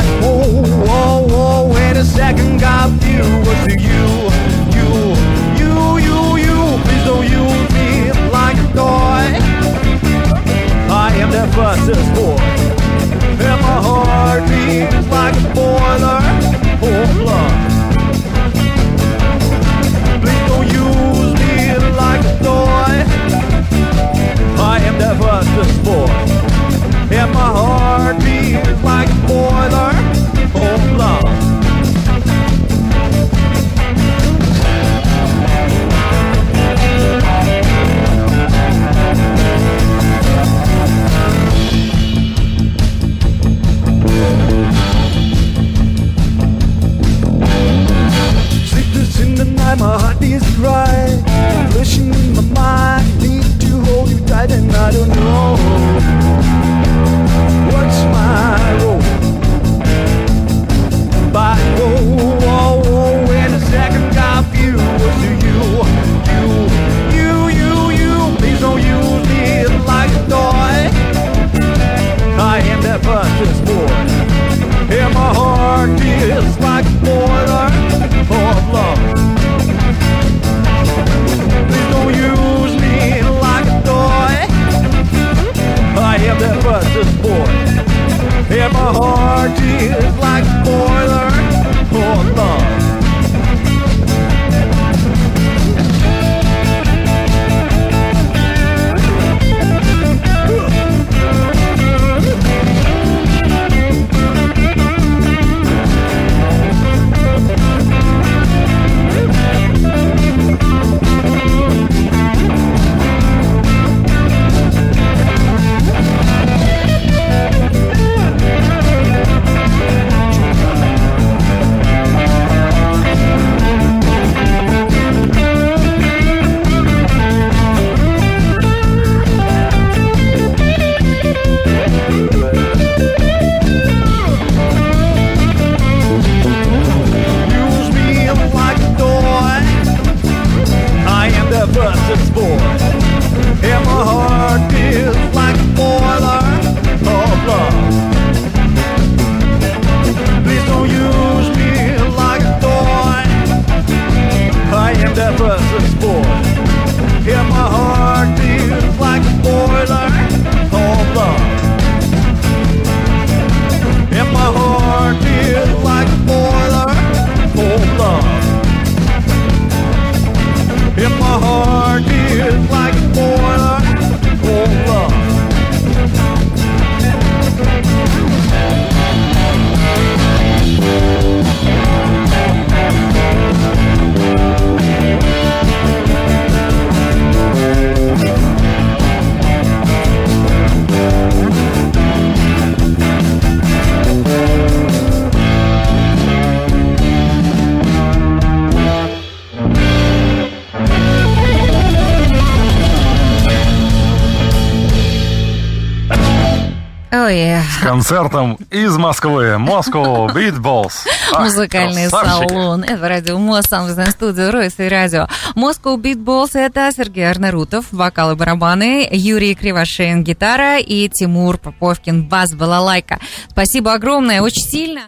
Oh, wait a second, got you. Was to you. Please don't use me like a toy. I am that fastest boy, and my heart beats like a boiler. Oh, love. Please don't use me like a toy. I am that fastest boy, and my heart beats like a boiler. Oh, love. Sleepless in the night, my heart beats right. Wishing in my mind, need to hold you tight, and I don't know what's my role. But oh, in a second, got you. Was to you. Please don't use me like a toy. I am that fastest boy, and my heart is like a boiler of love. Please don't use me like a toy. I am that fastest boy, and my heart is like a boiler of love. Fastest boy, and my heart is like a boiler of love. Please don't use me like a toy. I am that fastest boy, and my heart is like a boiler of love. And my heart is like a boiler of love. And my heart is like a boiler of love. С концертом из Москвы. Moscow Beatballs. Музыкальный салон. Это радио МОС, самая студия Ройс и радио. Moscow Beatballs — это Сергей Арнарутов, вокал и барабаны, Юрий Кривошеин, гитара, и Тимур Поповкин, бас, балалайка. Спасибо огромное, очень сильно.